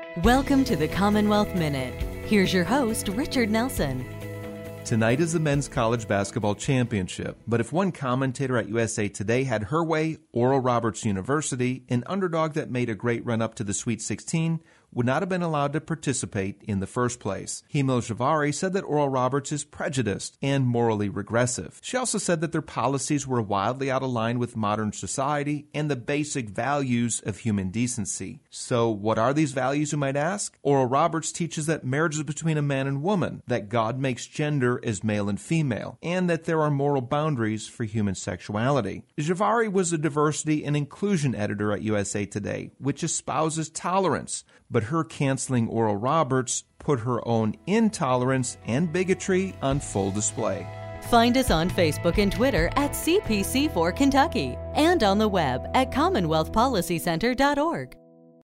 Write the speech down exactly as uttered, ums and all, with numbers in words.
Welcome to the Commonwealth Minute. Here's your host, Richard Nelson. Tonight is the Men's College Basketball Championship, but if one commentator at U S A Today had her way, Oral Roberts University, an underdog that made a great run up to the Sweet sixteen, would not have been allowed to participate in the first place. Himel Javari said that Oral Roberts is prejudiced and morally regressive. She also said that their policies were wildly out of line with modern society and the basic values of human decency. So what are these values, you might ask? Oral Roberts teaches that marriage is between a man and woman, that God makes gender as male and female, and that there are moral boundaries for human sexuality. Javari was a diversity and inclusion editor at U S A Today, which espouses tolerance, but her canceling Oral Roberts put her own intolerance and bigotry on full display. Find us on Facebook and Twitter at C P C four Kentucky and on the web at commonwealth policy center dot org.